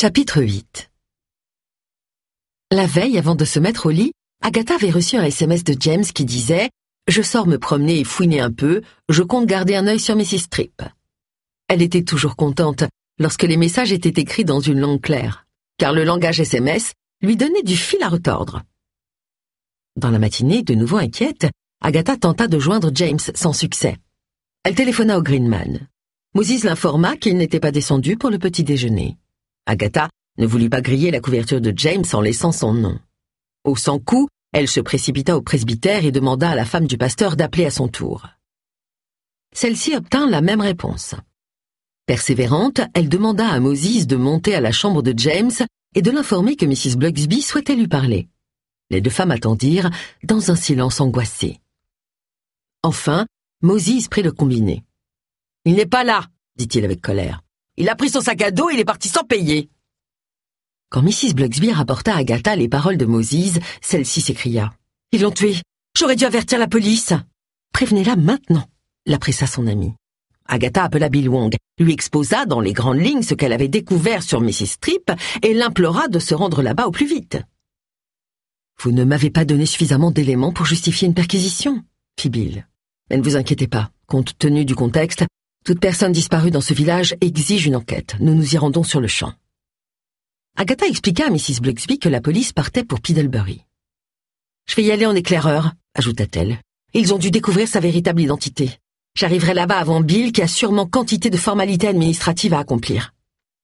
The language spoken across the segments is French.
Chapitre 8. La veille, avant de se mettre au lit, Agatha avait reçu un SMS de James qui disait « Je sors me promener et fouiner un peu, je compte garder un œil sur Mrs. Tripp ». Elle était toujours contente lorsque les messages étaient écrits dans une langue claire, car le langage SMS lui donnait du fil à retordre. Dans la matinée, de nouveau inquiète, Agatha tenta de joindre James sans succès. Elle téléphona au Greenman. Moses l'informa qu'il n'était pas descendu pour le petit déjeuner. Agatha ne voulut pas griller la couverture de James en laissant son nom. Au sans-coup, elle se précipita au presbytère et demanda à la femme du pasteur d'appeler à son tour. Celle-ci obtint la même réponse. Persévérante, elle demanda à Moses de monter à la chambre de James et de l'informer que Mrs. Blugsby souhaitait lui parler. Les deux femmes attendirent dans un silence angoissé. Enfin, Moses prit le combiné. « Il n'est pas là !» dit-il avec colère. « Il a pris son sac à dos et il est parti sans payer !» Quand Mrs. Blugsby rapporta à Agatha les paroles de Moses, celle-ci s'écria. « Ils l'ont tué. J'aurais dû avertir la police. »« Prévenez-la maintenant !» la pressa son amie. Agatha appela Bill Wong, lui exposa dans les grandes lignes ce qu'elle avait découvert sur Mrs. Tripp et l'implora de se rendre là-bas au plus vite. « Vous ne m'avez pas donné suffisamment d'éléments pour justifier une perquisition, » fit Bill. « Mais ne vous inquiétez pas, compte tenu du contexte, toute personne disparue dans ce village exige une enquête. Nous nous y rendons sur le champ. » Agatha expliqua à Mrs. Blugsby que la police partait pour Piddlebury. « Je vais y aller en éclaireur, » ajouta-t-elle. « Ils ont dû découvrir sa véritable identité. J'arriverai là-bas avant Bill, qui a sûrement quantité de formalités administratives à accomplir. »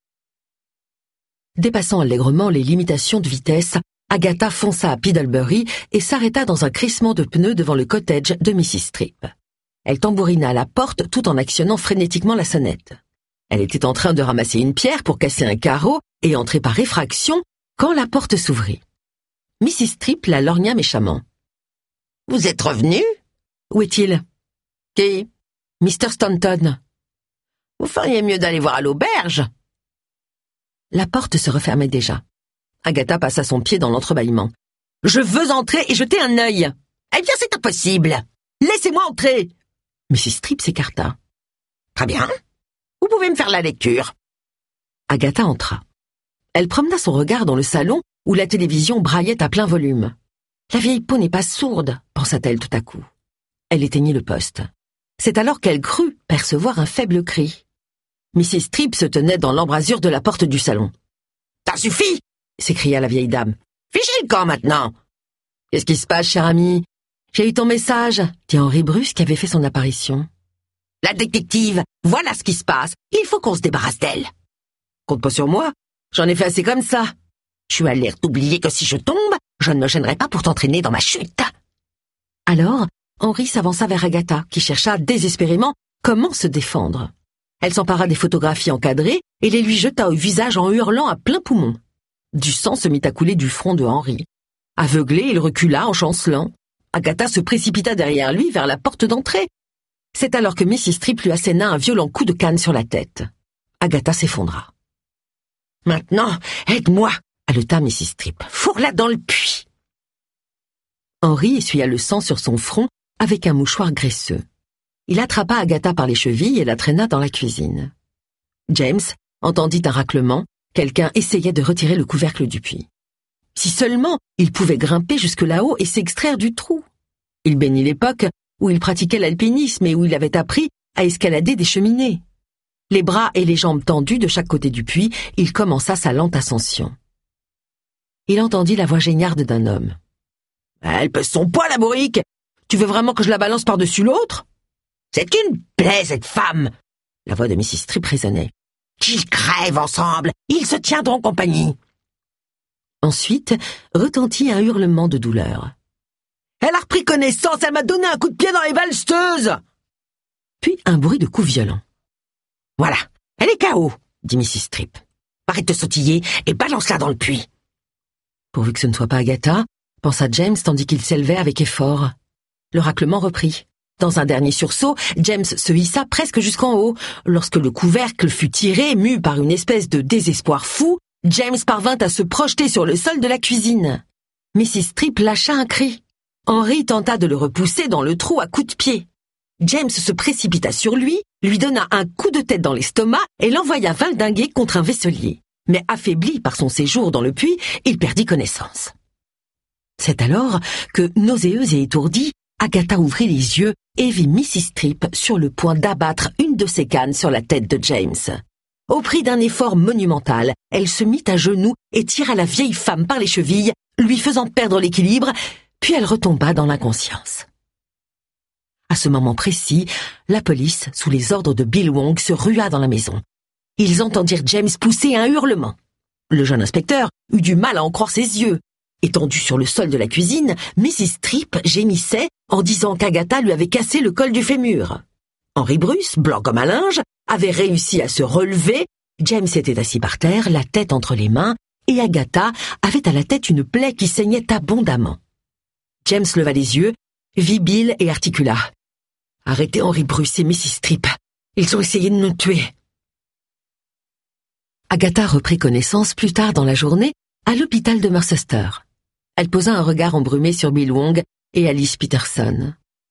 Dépassant allègrement les limitations de vitesse, Agatha fonça à Piddlebury et s'arrêta dans un crissement de pneus devant le cottage de Mrs. Tripp. Elle tambourina à la porte tout en actionnant frénétiquement la sonnette. Elle était en train de ramasser une pierre pour casser un carreau et entrer par effraction quand la porte s'ouvrit. Mrs. Tripp la lorgna méchamment. « Vous êtes revenu ? Où est-il ? » ?»« Qui ? » ?»« Mr. Stanton. »« Vous feriez mieux d'aller voir à l'auberge. » La porte se refermait déjà. Agatha passa son pied dans l'entrebâillement. « Je veux entrer et jeter un œil. »« Eh bien, c'est impossible. Laissez-moi entrer. » Mrs. Tripp s'écarta. « Très bien. Vous pouvez me faire la lecture. » Agatha entra. Elle promena son regard dans le salon où la télévision braillait à plein volume. « La vieille peau n'est pas sourde, » pensa-t-elle tout à coup. Elle éteignit le poste. C'est alors qu'elle crut percevoir un faible cri. Mrs. Tripp se tenait dans l'embrasure de la porte du salon. « Ça suffit !» s'écria la vieille dame. « Fichez le camp maintenant !»« Qu'est-ce qui se passe, cher ami ? J'ai eu ton message !» dit Henri Bruce qui avait fait son apparition. « La détective, voilà ce qui se passe. Il faut qu'on se débarrasse d'elle. »« Compte pas sur moi. J'en ai fait assez comme ça. Tu as l'air d'oublier que si je tombe, je ne me gênerai pas pour t'entraîner dans ma chute. » Alors, Henri s'avança vers Agatha, qui chercha désespérément comment se défendre. Elle s'empara des photographies encadrées et les lui jeta au visage en hurlant à plein poumon. Du sang se mit à couler du front de Henri. Aveuglé, il recula en chancelant. Agatha se précipita derrière lui vers la porte d'entrée. C'est alors que Mrs. Tripp lui asséna un violent coup de canne sur la tête. Agatha s'effondra. « Maintenant, aide-moi !» haleta Mrs. Tripp. « Fourre-la dans le puits !» Henri essuya le sang sur son front avec un mouchoir graisseux. Il attrapa Agatha par les chevilles et la traîna dans la cuisine. James entendit un raclement. Quelqu'un essayait de retirer le couvercle du puits. Si seulement il pouvait grimper jusque là-haut et s'extraire du trou. Il bénit l'époque où il pratiquait l'alpinisme et où il avait appris à escalader des cheminées. Les bras et les jambes tendus de chaque côté du puits, il commença sa lente ascension. Il entendit la voix geignarde d'un homme. « Elle pèse son poids, la bourrique. Tu veux vraiment que je la balance par-dessus l'autre ? C'est une plaie, cette femme !» La voix de Mrs. Tripp résonnait. « Qu'ils crèvent ensemble, ils se tiendront compagnie. » Ensuite, retentit un hurlement de douleur. « Elle a repris connaissance, elle m'a donné un coup de pied dans les valseuses !» Puis un bruit de coups violents. « Voilà, elle est KO, » dit Mrs. Tripp. « Arrête de sautiller et balance-la dans le puits. » Pourvu que ce ne soit pas Agatha, pensa James tandis qu'il s'élevait avec effort. Le raclement reprit. Dans un dernier sursaut, James se hissa presque jusqu'en haut. Lorsque le couvercle fut tiré, mu par une espèce de désespoir fou, James parvint à se projeter sur le sol de la cuisine. Mrs. Tripp lâcha un cri. Henri tenta de le repousser dans le trou à coups de pied. James se précipita sur lui, lui donna un coup de tête dans l'estomac et l'envoya valdinguer contre un vaisselier. mais affaibli par son séjour dans le puits, il perdit connaissance. C'est alors que, nauséeuse et étourdie, Agatha ouvrit les yeux et vit Mrs. Tripp sur le point d'abattre une de ses cannes sur la tête de James. Au prix d'un effort monumental, elle se mit à genoux et tira la vieille femme par les chevilles, lui faisant perdre l'équilibre, puis elle retomba dans l'inconscience. À ce moment précis, la police, sous les ordres de Bill Wong, se rua dans la maison. Ils entendirent James pousser un hurlement. Le jeune inspecteur eut du mal à en croire ses yeux. Étendue sur le sol de la cuisine, Mrs. Tripp gémissait en disant qu'Agatha lui avait cassé le col du fémur. Henry Bruce, blanc comme un linge, avait réussi à se relever, James était assis par terre, la tête entre les mains, et Agatha avait à la tête une plaie qui saignait abondamment. James leva les yeux, vit Bill et articula. « Arrêtez Henry Bruce et Mrs. Tripp, ils ont essayé de nous tuer. » Agatha reprit connaissance plus tard dans la journée à l'hôpital de Mercester. Elle posa un regard embrumé sur Bill Wong et Alice Peterson.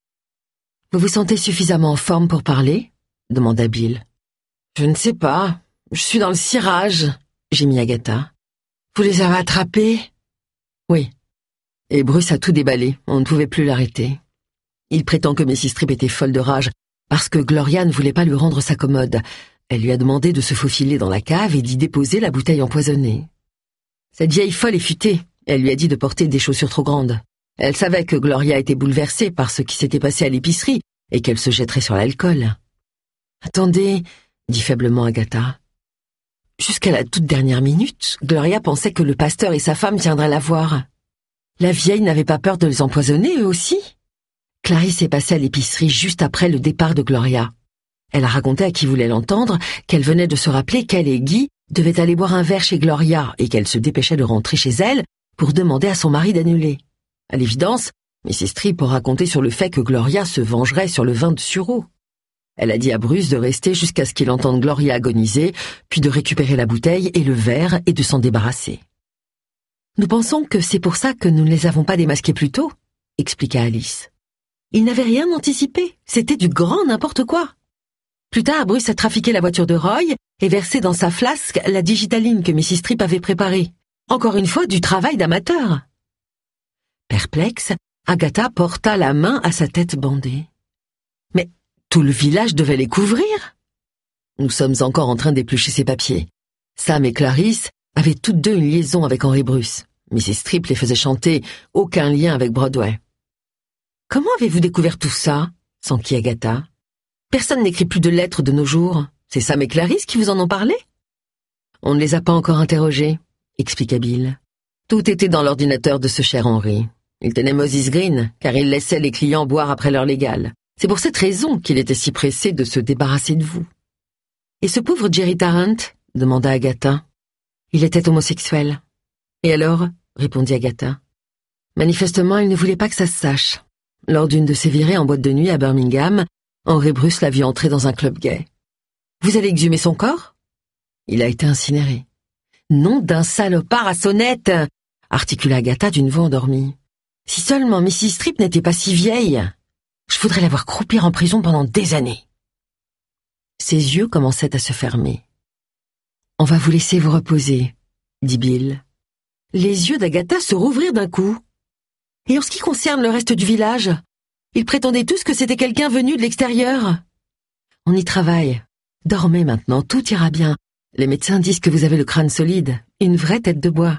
« Vous vous sentez suffisamment en forme pour parler ?» demanda Bill. « Je ne sais pas. Je suis dans le cirage, » gémit Agatha. « Vous les avez attrapés ?»« Oui. Et Bruce a tout déballé. On ne pouvait plus l'arrêter. Il prétend que Mrs. Tripp était folle de rage parce que Gloria ne voulait pas lui rendre sa commode. Elle lui a demandé de se faufiler dans la cave et d'y déposer la bouteille empoisonnée. Cette vieille folle est futée. Elle lui a dit de porter des chaussures trop grandes. Elle savait que Gloria était bouleversée par ce qui s'était passé à l'épicerie et qu'elle se jetterait sur l'alcool. « Attendez, » dit faiblement Agatha. Jusqu'à la toute dernière minute, Gloria pensait que le pasteur et sa femme viendraient la voir. La vieille n'avait pas peur de les empoisonner, eux aussi. Clarisse est passée à l'épicerie juste après le départ de Gloria. Elle a raconté à qui voulait l'entendre qu'elle venait de se rappeler qu'elle et Guy devaient aller boire un verre chez Gloria et qu'elle se dépêchait de rentrer chez elle pour demander à son mari d'annuler. À l'évidence, Mrs. Tripp aura compté sur le fait que Gloria se vengerait sur le vin de sureau. Elle a dit à Bruce de rester jusqu'à ce qu'il entende Gloria agoniser, puis de récupérer la bouteille et le verre et de s'en débarrasser. « Nous pensons que c'est pour ça que nous ne les avons pas démasqués plus tôt, » expliqua Alice. « Ils n'avaient rien anticipé, c'était du grand n'importe quoi. Plus tard, Bruce a trafiqué la voiture de Roy et versé dans sa flasque la digitaline que Mrs. Tripp avait préparée. Encore une fois, du travail d'amateur. » Perplexe, Agatha porta la main à sa tête bandée. « Mais tout le village devait les couvrir !» Nous sommes encore en train d'éplucher ces papiers. Sam et Clarisse avaient toutes deux une liaison avec Henry Bruce. Mrs. Tripp les faisait chanter « Aucun lien avec Broadway ». « Comment avez-vous découvert tout ça ?» s'enquit Agatha. « Personne n'écrit plus de lettres de nos jours. C'est Sam et Clarisse qui vous en ont parlé ?»« On ne les a pas encore interrogés, » expliqua Bill. « Tout était dans l'ordinateur de ce cher Henry. Il tenait Moses Green, car il laissait les clients boire après l'heure légale. C'est pour cette raison qu'il était si pressé de se débarrasser de vous. »« Et ce pauvre Jerry Tarrant ?» demanda Agatha. « Il était homosexuel. »« Et alors ?» répondit Agatha. « Manifestement, il ne voulait pas que ça se sache. Lors d'une de ses virées en boîte de nuit à Birmingham, Henry Bruce l'a vu entrer dans un club gay. « Vous avez exhumé son corps ?»« Il a été incinéré. »« Nom d'un salopard à sonnette !» articula Agatha d'une voix endormie. « Si seulement Mrs. Tripp n'était pas si vieille. Je voudrais la voir croupir en prison pendant des années. » Ses yeux commençaient à se fermer. « On va vous laisser vous reposer, » dit Bill. Les yeux d'Agatha se rouvrirent d'un coup. Et en ce qui concerne le reste du village, ils prétendaient tous que c'était quelqu'un venu de l'extérieur. On y travaille. Dormez maintenant, tout ira bien. Les médecins disent que vous avez le crâne solide, une vraie tête de bois.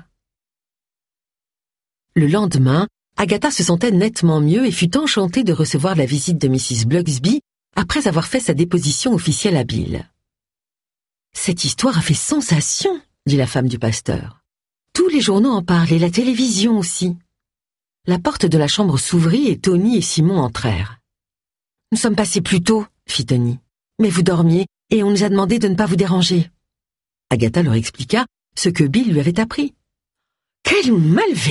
Le lendemain, Agatha se sentait nettement mieux et fut enchantée de recevoir la visite de Mrs. Blugsby après avoir fait sa déposition officielle à Bill. « Cette histoire a fait sensation, » dit la femme du pasteur. « Tous les journaux en parlent et la télévision aussi. » La porte de la chambre s'ouvrit et Tony et Simon entrèrent. « Nous sommes passés plus tôt, » fit Tony. « Mais vous dormiez et on nous a demandé de ne pas vous déranger. » Agatha leur expliqua ce que Bill lui avait appris. « Quelle malveillance !»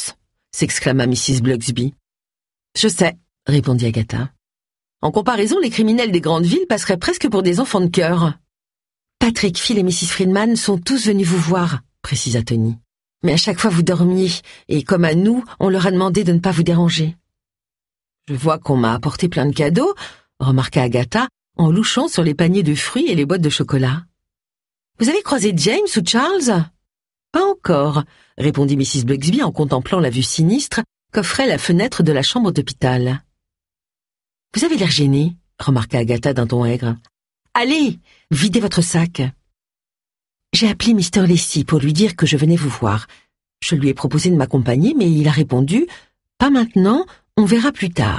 s'exclama Mrs. Blugsby. « Je sais, » répondit Agatha. « En comparaison, les criminels des grandes villes passeraient presque pour des enfants de cœur. »« Patrick, Phil et Mrs. Friedman sont tous venus vous voir, » précisa Tony. « Mais à chaque fois vous dormiez, et comme à nous, on leur a demandé de ne pas vous déranger. »« Je vois qu'on m'a apporté plein de cadeaux, » remarqua Agatha, en louchant sur les paniers de fruits et les boîtes de chocolat. Vous avez croisé James ou Charles? Pas encore, répondit Mrs. Bugsby en contemplant la vue sinistre qu'offrait la fenêtre de la chambre d'hôpital. Vous avez l'air gêné, remarqua Agatha d'un ton aigre. Allez, videz votre sac. J'ai appelé Mr. Lacey pour lui dire que je venais vous voir. Je lui ai proposé de m'accompagner, mais il a répondu « Pas maintenant, on verra plus tard ».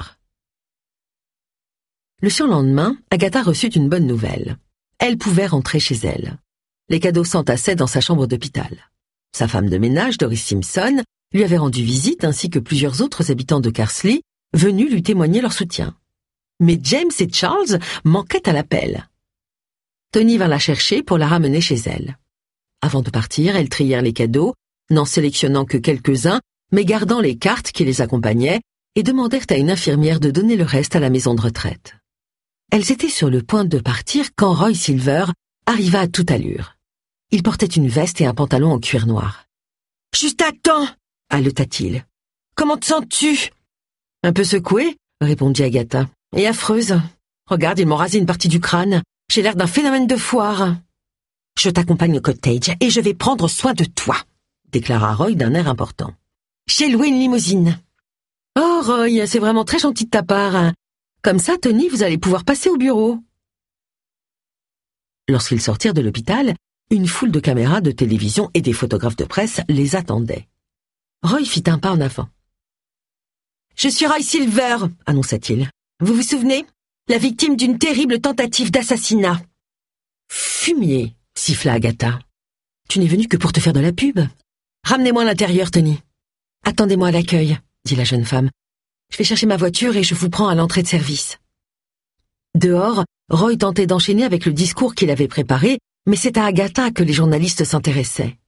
Le surlendemain, Agatha reçut une bonne nouvelle. Elle pouvait rentrer chez elle. Les cadeaux s'entassaient dans sa chambre d'hôpital. Sa femme de ménage, Doris Simpson, lui avait rendu visite ainsi que plusieurs autres habitants de Carsley, venus lui témoigner leur soutien. Mais James et Charles manquaient à l'appel. Tony vint la chercher pour la ramener chez elle. Avant de partir, elles trièrent les cadeaux, n'en sélectionnant que quelques-uns, mais gardant les cartes qui les accompagnaient, et demandèrent à une infirmière de donner le reste à la maison de retraite. Elles étaient sur le point de partir quand Roy Silver arriva à toute allure. Il portait une veste et un pantalon en cuir noir. « Juste à temps !» haleta-t-il. « Comment te sens-tu » « Un peu secouée, » répondit Agatha. « Et affreuse. Regarde, ils m'ont rasé une partie du crâne. J'ai l'air d'un phénomène de foire. »« Je t'accompagne au cottage et je vais prendre soin de toi, » déclara Roy d'un air important. « J'ai loué une limousine. »« Oh, Roy, c'est vraiment très gentil de ta part. Comme ça, Tony, vous allez pouvoir passer au bureau. » Lorsqu'ils sortirent de l'hôpital, une foule de caméras de télévision et des photographes de presse les attendaient. Roy fit un pas en avant. « Je suis Roy Silver, » annonça-t-il. « Vous vous souvenez? La victime d'une terrible tentative d'assassinat. »« Fumier !» siffla Agatha. « Tu n'es venu que pour te faire de la pub. Ramenez-moi à l'intérieur, Tony. »« Attendez-moi à l'accueil, » dit la jeune femme. « Je vais chercher ma voiture et je vous prends à l'entrée de service. » Dehors, Roy tentait d'enchaîner avec le discours qu'il avait préparé, mais c'est à Agatha que les journalistes s'intéressaient.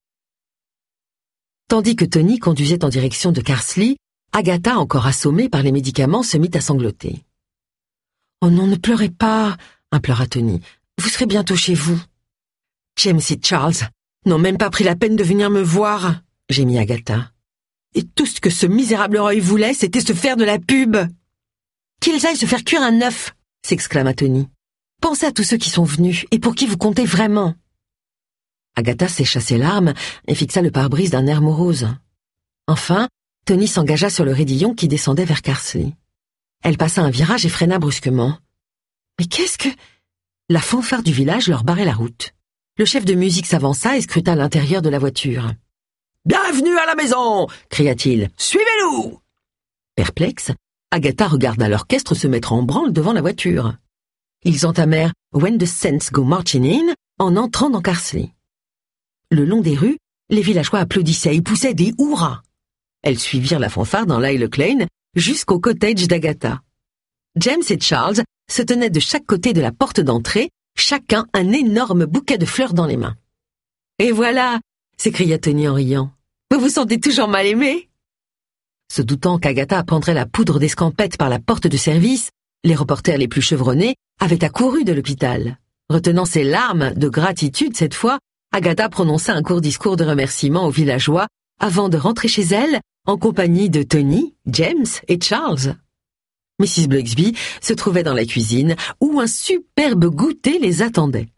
Tandis que Tony conduisait en direction de Carsley, Agatha, encore assommée par les médicaments, se mit à sangloter. « Oh non, ne pleurez pas !» implora Tony. « Vous serez bientôt chez vous. »« James et Charles n'ont même pas pris la peine de venir me voir !» gémit Agatha. « Et tout ce que ce misérable Roy voulait, c'était se faire de la pub !»« Qu'ils aillent se faire cuire un œuf !» s'exclama Tony. « Pensez à tous ceux qui sont venus et pour qui vous comptez vraiment. » Agatha sécha ses larmes et fixa le pare-brise d'un air morose. Enfin, Tony s'engagea sur le raidillon qui descendait vers Carsley. Elle passa un virage et freina brusquement. « Mais qu'est-ce que... » La fanfare du village leur barrait la route. Le chef de musique s'avança et scruta l'intérieur de la voiture. « Bienvenue à la maison !» cria-t-il. « Suivez-nous !» Perplexe, Agatha regarda l'orchestre se mettre en branle devant la voiture. Ils entamèrent « When the Saints Go Marching In » en entrant dans Carsley. Le long des rues, les villageois applaudissaient et poussaient des hurrahs. Elles suivirent la fanfare dans l'Isle Lane jusqu'au cottage d'Agatha. James et Charles se tenaient de chaque côté de la porte d'entrée, chacun un énorme bouquet de fleurs dans les mains. « Et voilà !» s'écria Tony en riant. « Vous vous sentez toujours mal aimé ?» Se doutant qu'Agatha prendrait la poudre d'escampette par la porte de service, les reporters les plus chevronnés avaient accouru de l'hôpital. Retenant ses larmes de gratitude cette fois, Agatha prononça un court discours de remerciement aux villageois avant de rentrer chez elle en compagnie de Tony, James et Charles. Mrs. Bugsby se trouvait dans la cuisine où un superbe goûter les attendait.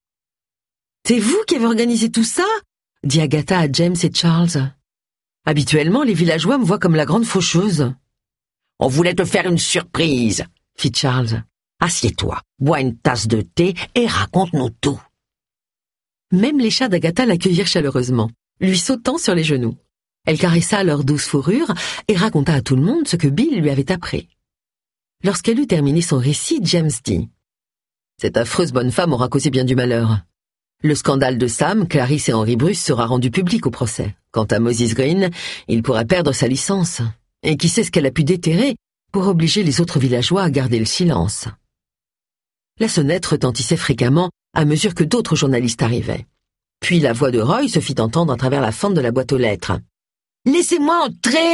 « C'est vous qui avez organisé tout ça ?» dit Agatha à James et Charles. « Habituellement, les villageois me voient comme la grande faucheuse. »« On voulait te faire une surprise !» fit Charles. « Assieds-toi, bois une tasse de thé et raconte-nous tout. » Même les chats d'Agatha l'accueillirent chaleureusement, lui sautant sur les genoux. Elle caressa leur douce fourrure et raconta à tout le monde ce que Bill lui avait appris. Lorsqu'elle eut terminé son récit, James dit « Cette affreuse bonne femme aura causé bien du malheur. Le scandale de Sam, Clarisse et Henry Bruce sera rendu public au procès. Quant à Moses Green, il pourra perdre sa licence. Et qui sait ce qu'elle a pu déterrer pour obliger les autres villageois à garder le silence. » La sonnette retentissait fréquemment à mesure que d'autres journalistes arrivaient. Puis la voix de Roy se fit entendre à travers la fente de la boîte aux lettres. « Laissez-moi entrer !»«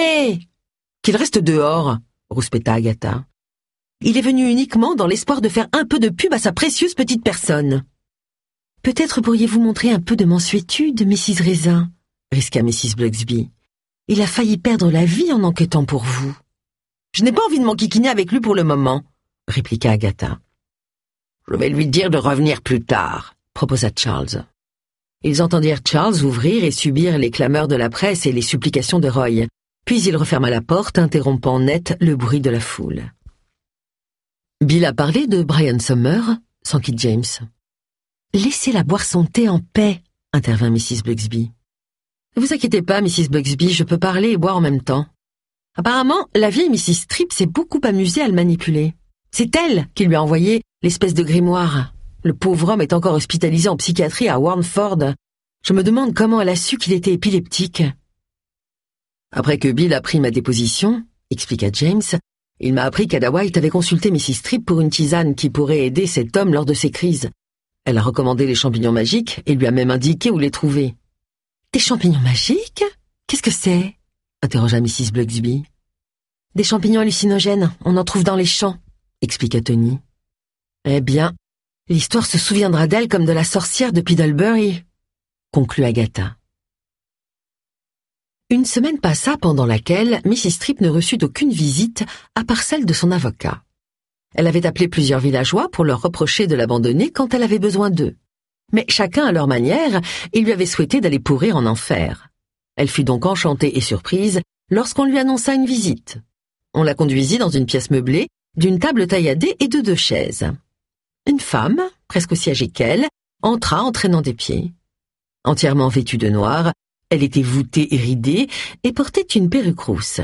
Qu'il reste dehors !» rouspéta Agatha. « Il est venu uniquement dans l'espoir de faire un peu de pub à sa précieuse petite personne. »« Peut-être pourriez-vous montrer un peu de mansuétude, Mrs. Raisin ?» risqua Mrs. Bugsby. « Il a failli perdre la vie en enquêtant pour vous. »« Je n'ai pas envie de m'enquiquiner avec lui pour le moment, » répliqua Agatha. « Je vais lui dire de revenir plus tard, » proposa Charles. Ils entendirent Charles ouvrir et subir les clameurs de la presse et les supplications de Roy. Puis il referma la porte, interrompant net le bruit de la foule. Bill a parlé de Brian Summer, s'enquit James. « Laissez-la boire son thé en paix », intervint Mrs. Bugsby. « Ne vous inquiétez pas, Mrs. Bugsby, je peux parler et boire en même temps. » Apparemment, la vieille Mrs. Tripp s'est beaucoup amusée à le manipuler. C'est elle qui lui a envoyé l'espèce de grimoire. Le pauvre homme est encore hospitalisé en psychiatrie à Warnford. Je me demande comment elle a su qu'il était épileptique. Après que Bill a pris ma déposition, expliqua James, il m'a appris qu'Ada White avait consulté Mrs. Tripp pour une tisane qui pourrait aider cet homme lors de ses crises. Elle a recommandé les champignons magiques et lui a même indiqué où les trouver. « Des champignons magiques ? Qu'est-ce que c'est ?» interrogea Mrs. Bugsby. « Des champignons hallucinogènes, on en trouve dans les champs, » expliqua Tony. « Eh bien, l'histoire se souviendra d'elle comme de la sorcière de Piddlebury, » conclut Agatha. Une semaine passa pendant laquelle Mrs. Tripp ne reçut aucune visite à part celle de son avocat. Elle avait appelé plusieurs villageois pour leur reprocher de l'abandonner quand elle avait besoin d'eux. Mais chacun à leur manière, ils lui avaient souhaité d'aller pourrir en enfer. Elle fut donc enchantée et surprise lorsqu'on lui annonça une visite. On la conduisit dans une pièce meublée, d'une table tailladée et de 2 chaises. Une femme, presque aussi âgée qu'elle, entra en traînant des pieds. Entièrement vêtue de noir, elle était voûtée et ridée et portait une perruque rousse.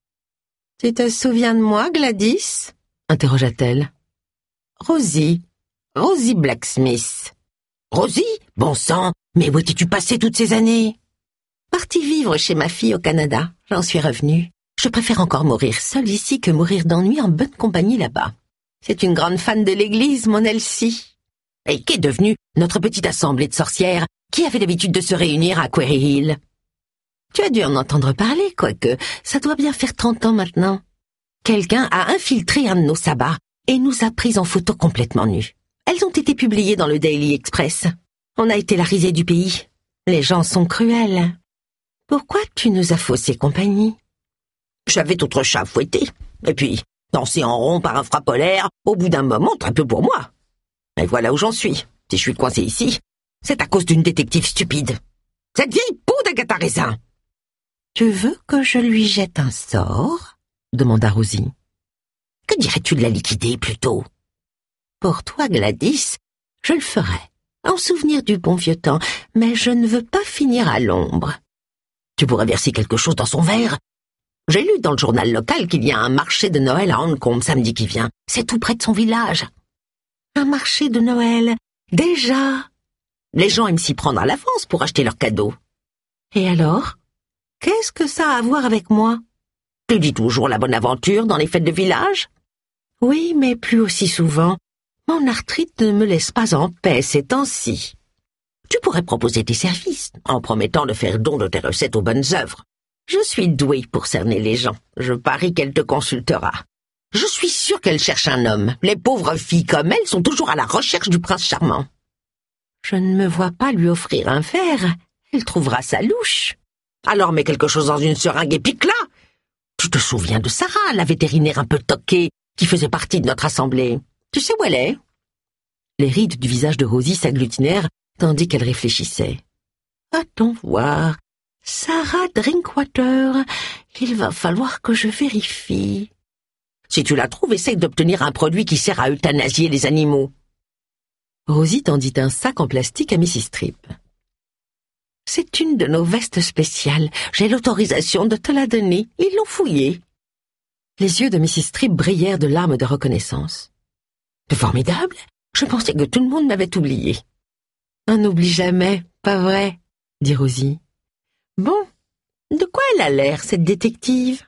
« Tu te souviens de moi, Gladys ?» interrogea-t-elle. « Rosie Blacksmith. »« Rosie ? Bon sang, mais où étais-tu passée toutes ces années ?»« Partie vivre chez ma fille au Canada, j'en suis revenue. Je préfère encore mourir seule ici que mourir d'ennui en bonne compagnie là-bas. C'est une grande fan de l'église, mon Elsie. Et qu'est devenue notre petite assemblée de sorcières qui avait l'habitude de se réunir à Quarry Hill? Tu as dû en entendre parler, quoique ça doit bien faire 30 ans maintenant. Quelqu'un a infiltré un de nos sabbats et nous a pris en photo complètement nus. Elles ont été publiées dans le Daily Express. On a été la risée du pays. Les gens sont cruels. Pourquoi tu nous as faussé compagnie? J'avais d'autres chats à fouetter. Et puis, danser en rond par un froid polaire, au bout d'un moment, très peu pour moi. Mais voilà où j'en suis. Si je suis coincé ici, c'est à cause d'une détective stupide. Cette vieille peau d'Agatha Raisin. Tu veux que je lui jette un sort? Demanda Rosie. Que dirais-tu de la liquider plutôt? Pour toi, Gladys, je le ferai, en souvenir du bon vieux temps, mais je ne veux pas finir à l'ombre. Tu pourrais verser quelque chose dans son verre. J'ai lu dans le journal local qu'il y a un marché de Noël à Hancombe samedi qui vient. C'est tout près de son village. Un marché de Noël? Déjà? Les gens aiment s'y prendre à l'avance pour acheter leurs cadeaux. Et alors? Qu'est-ce que ça a à voir avec moi? Tu dis toujours la bonne aventure dans les fêtes de village? Oui, mais plus aussi souvent. Mon arthrite ne me laisse pas en paix ces temps-ci. Tu pourrais proposer tes services, en promettant de faire don de tes recettes aux bonnes œuvres. Je suis douée pour cerner les gens. Je parie qu'elle te consultera. Je suis sûre qu'elle cherche un homme. Les pauvres filles comme elle sont toujours à la recherche du prince charmant. Je ne me vois pas lui offrir un verre. Elle trouvera ça louche. Alors mets quelque chose dans une seringue et pique-la. Tu te souviens de Sarah, la vétérinaire un peu toquée, qui faisait partie de notre assemblée. Tu sais où elle est? Les rides du visage de Rosie s'agglutinèrent, tandis qu'elle réfléchissait. Attends voir. Sarah Drinkwater, il va falloir que je vérifie. Si tu la trouves, essaye d'obtenir un produit qui sert à euthanasier les animaux. Rosie tendit un sac en plastique à Mrs. Tripp. C'est une de nos vestes spéciales. J'ai l'autorisation de te la donner. Ils l'ont fouillée. Les yeux de Mrs. Tripp brillèrent de larmes de reconnaissance. C'est formidable. Je pensais que tout le monde m'avait oublié. On n'oublie jamais, pas vrai, dit Rosie. Bon, de quoi elle a l'air, cette détective?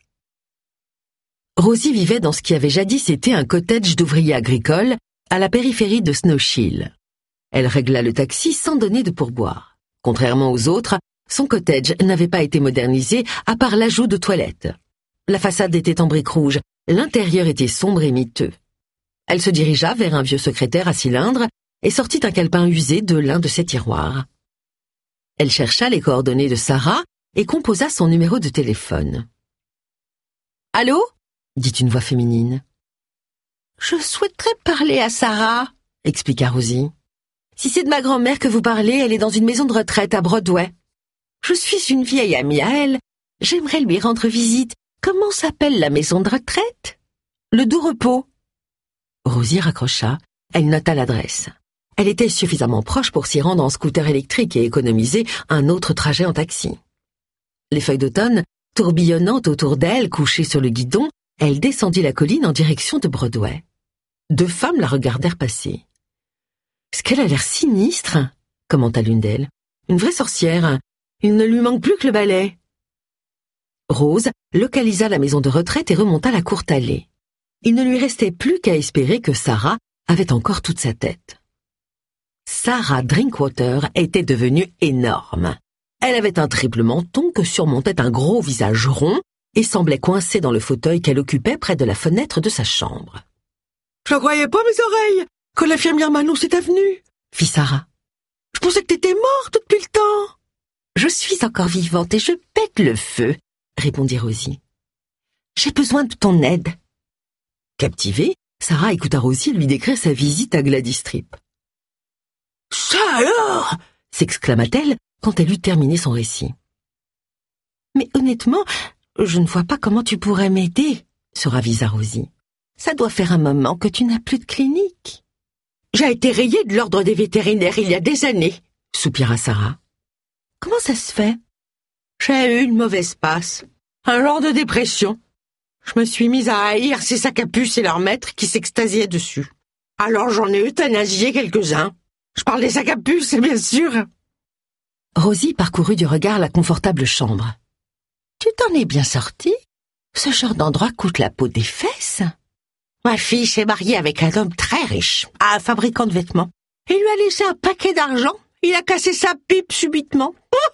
Rosie vivait dans ce qui avait jadis été un cottage d'ouvriers agricoles à la périphérie de Snowshill. Elle régla le taxi sans donner de pourboire. Contrairement aux autres, son cottage n'avait pas été modernisé à part l'ajout de toilettes. La façade était en briques rouges, l'intérieur était sombre et miteux. Elle se dirigea vers un vieux secrétaire à cylindre et sortit un calepin usé de l'un de ses tiroirs. Elle chercha les coordonnées de Sarah et composa son numéro de téléphone. « Allô ?» dit une voix féminine. « Je souhaiterais parler à Sarah, » expliqua Rosie. « Si c'est de ma grand-mère que vous parlez, elle est dans une maison de retraite à Broadway. Je suis une vieille amie à elle. J'aimerais lui rendre visite. Comment s'appelle la maison de retraite? Le Doux Repos. Rosie raccrocha. Elle nota l'adresse. Elle était suffisamment proche pour s'y rendre en scooter électrique et économiser un autre trajet en taxi. Les feuilles d'automne, tourbillonnant autour d'elle, couchées sur le guidon, elle descendit la colline en direction de Broadway. 2 femmes la regardèrent passer. « Est-ce qu'elle a l'air sinistre ?» commenta l'une d'elles. « Une vraie sorcière. Il ne lui manque plus que le balai. » Rose localisa la maison de retraite et remonta la courte allée. Il ne lui restait plus qu'à espérer que Sarah avait encore toute sa tête. Sarah Drinkwater était devenue énorme. Elle avait un triple menton que surmontait un gros visage rond et semblait coincée dans le fauteuil qu'elle occupait près de la fenêtre de sa chambre. « Je ne croyais pas mes oreilles quand l'infirmière m'a annoncé ta venue, » fit Sarah. « Je pensais que t'étais morte depuis le temps. »« Je suis encore vivante et je pète le feu, » répondit Rosie. « J'ai besoin de ton aide. » Captivée, Sarah écouta Rosie lui décrire sa visite à Gladys Tripp. « Ça alors !» s'exclama-t-elle quand elle eut terminé son récit. « Mais honnêtement, je ne vois pas comment tu pourrais m'aider, » se ravisa Rosie. « Ça doit faire un moment que tu n'as plus de clinique. »« J'ai été rayée de l'ordre des vétérinaires il y a des années, » soupira Sarah. « Comment ça se fait ?»« J'ai eu une mauvaise passe, un genre de dépression. Je me suis mise à haïr ces sacs à puces et leurs maîtres qui s'extasiaient dessus. Alors j'en ai euthanasié quelques-uns. Je parle des sacs à puces, bien sûr. » Rosie parcourut du regard la confortable chambre. « Tu t'en es bien sortie? Ce genre d'endroit coûte la peau des fesses. » Ma fille s'est mariée avec un homme très riche, un fabricant de vêtements. Il lui a laissé un paquet d'argent. Il a cassé sa pipe subitement.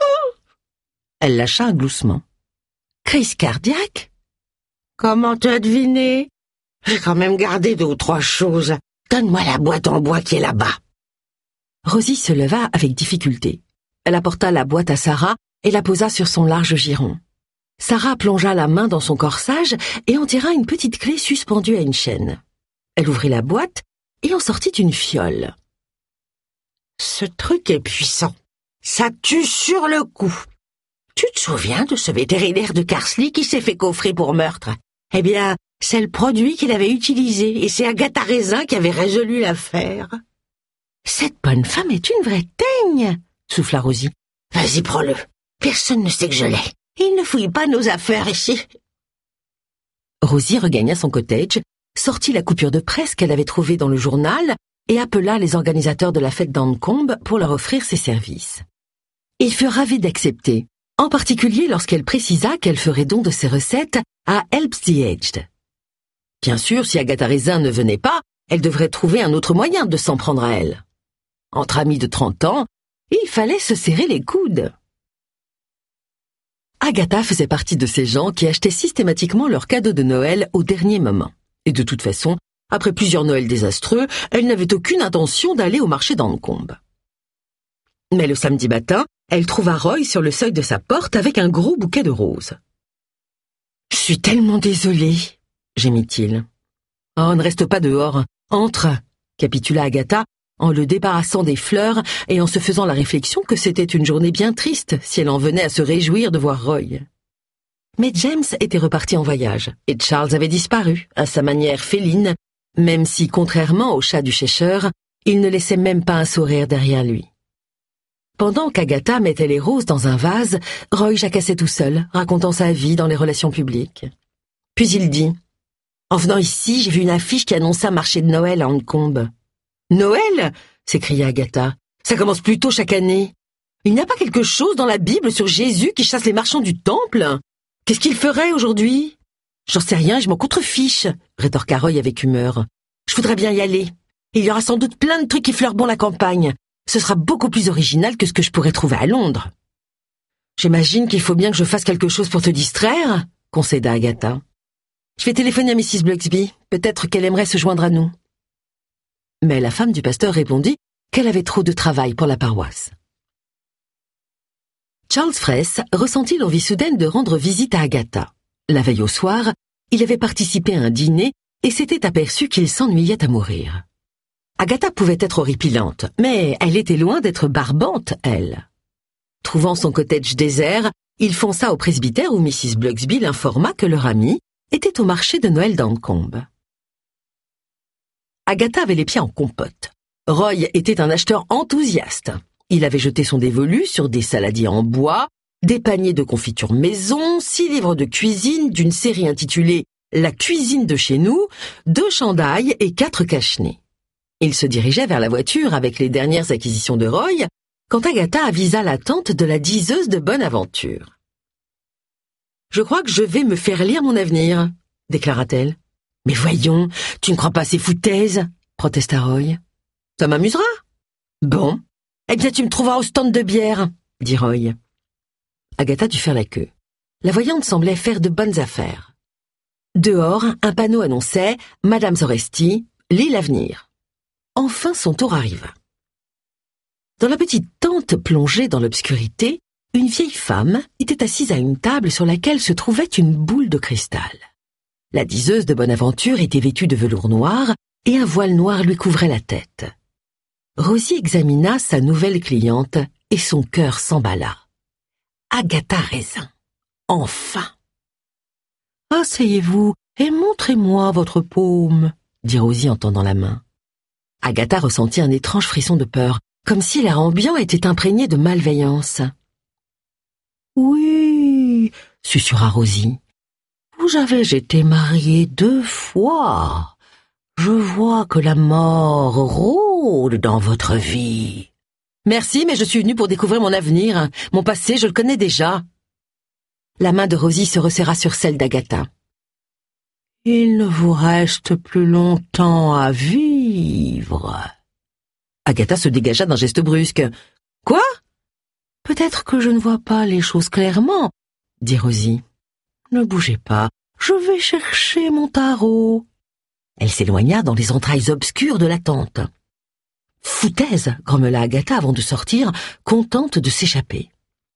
Elle lâcha un gloussement. Crise cardiaque? Comment tu as deviné? J'ai quand même gardé 2 ou 3 choses. Donne-moi la boîte en bois qui est là-bas. Rosie se leva avec difficulté. Elle apporta la boîte à Sarah et la posa sur son large giron. Sarah plongea la main dans son corsage et en tira une petite clé suspendue à une chaîne. Elle ouvrit la boîte et en sortit une fiole. « Ce truc est puissant. Ça tue sur le coup. Tu te souviens de ce vétérinaire de Carsley qui s'est fait coffrer pour meurtre? Eh bien, c'est le produit qu'il avait utilisé et c'est Agatha Raisin qui avait résolu l'affaire. »« Cette bonne femme est une vraie teigne, » souffla Rosie. « Vas-y, prends-le. Personne ne sait que je l'ai. Il ne fouille pas nos affaires ici. » Rosie regagna son cottage, sortit la coupure de presse qu'elle avait trouvée dans le journal et appela les organisateurs de la fête d'Ancombe pour leur offrir ses services. Ils furent ravis d'accepter, en particulier lorsqu'elle précisa qu'elle ferait don de ses recettes à Helps the Aged. Bien sûr, si Agatha Raisin ne venait pas, elle devrait trouver un autre moyen de s'en prendre à elle. Entre amis de 30 ans, il fallait se serrer les coudes. Agatha faisait partie de ces gens qui achetaient systématiquement leurs cadeaux de Noël au dernier moment. Et de toute façon, après plusieurs Noëls désastreux, elle n'avait aucune intention d'aller au marché d'Ancombe. Mais le samedi matin, elle trouva Roy sur le seuil de sa porte avec un gros bouquet de roses. « Je suis tellement désolée, » gémit-il. « Oh, ne reste pas dehors. Entre » capitula Agatha, en le débarrassant des fleurs et en se faisant la réflexion que c'était une journée bien triste si elle en venait à se réjouir de voir Roy. Mais James était reparti en voyage, et Charles avait disparu, à sa manière féline, même si, contrairement au chat du Cheshire, il ne laissait même pas un sourire derrière lui. Pendant qu'Agatha mettait les roses dans un vase, Roy jacassait tout seul, racontant sa vie dans les relations publiques. Puis il dit « En venant ici, j'ai vu une affiche qui annonçait un marché de Noël à Ancombe. » « Noël !» s'écria Agatha. « Ça commence plus tôt chaque année. Il n'y a pas quelque chose dans la Bible sur Jésus qui chasse les marchands du temple? Qu'est-ce qu'il ferait aujourd'hui? »« J'en sais rien, je m'en contrefiche, » rétorqua Roy avec humeur. « Je voudrais bien y aller. Il y aura sans doute plein de trucs qui fleurent bon la campagne. Ce sera beaucoup plus original que ce que je pourrais trouver à Londres. »« J'imagine qu'il faut bien que je fasse quelque chose pour te distraire, » concéda Agatha. « Je vais téléphoner à Mrs. Blugsby. Peut-être qu'elle aimerait se joindre à nous. » Mais la femme du pasteur répondit qu'elle avait trop de travail pour la paroisse. Charles Fraisse ressentit l'envie soudaine de rendre visite à Agatha. La veille au soir, il avait participé à un dîner et s'était aperçu qu'il s'ennuyait à mourir. Agatha pouvait être horripilante, mais elle était loin d'être barbante, elle. Trouvant son cottage désert, il fonça au presbytère où Mrs. Blugsby l'informa que leur ami était au marché de Noël d'Ancombe. Agatha avait les pieds en compote. Roy était un acheteur enthousiaste. Il avait jeté son dévolu sur des saladiers en bois, des paniers de confiture maison, 6 livres de cuisine d'une série intitulée « La cuisine de chez nous », 2 chandails et 4 cache-nez. Il se dirigeait vers la voiture avec les dernières acquisitions de Roy, quand Agatha avisa la tante de la diseuse de Bonaventure. « Je crois que je vais me faire lire mon avenir », déclara-t-elle. « Mais voyons, tu ne crois pas à ces foutaises ?» protesta Roy. « Ça m'amusera. »« Bon, eh bien tu me trouveras au stand de bière, » dit Roy. Agatha dut faire la queue. La voyante semblait faire de bonnes affaires. Dehors, un panneau annonçait « Madame Zoresti, lit l'avenir ». Enfin son tour arriva. Dans la petite tente plongée dans l'obscurité, une vieille femme était assise à une table sur laquelle se trouvait une boule de cristal. La diseuse de Bonaventure était vêtue de velours noir et un voile noir lui couvrait la tête. Rosie examina sa nouvelle cliente et son cœur s'emballa. Agatha Raisin. Enfin! « Asseyez-vous et montrez-moi votre paume, » dit Rosie en tendant la main. Agatha ressentit un étrange frisson de peur, comme si l'air ambiant était imprégné de malveillance. « Oui, » susurra Rosie. « Vous avez été mariée 2 fois. Je vois que la mort rôde dans votre vie. »« Merci, mais je suis venue pour découvrir mon avenir. Mon passé, je le connais déjà. » La main de Rosie se resserra sur celle d'Agatha. « Il ne vous reste plus longtemps à vivre. » Agatha se dégagea d'un geste brusque. « Quoi ? » ?»« Peut-être que je ne vois pas les choses clairement, » dit Rosie. « Ne bougez pas, je vais chercher mon tarot. » Elle s'éloigna dans les entrailles obscures de la tente. « Foutaise !» grommela Agatha avant de sortir, contente de s'échapper.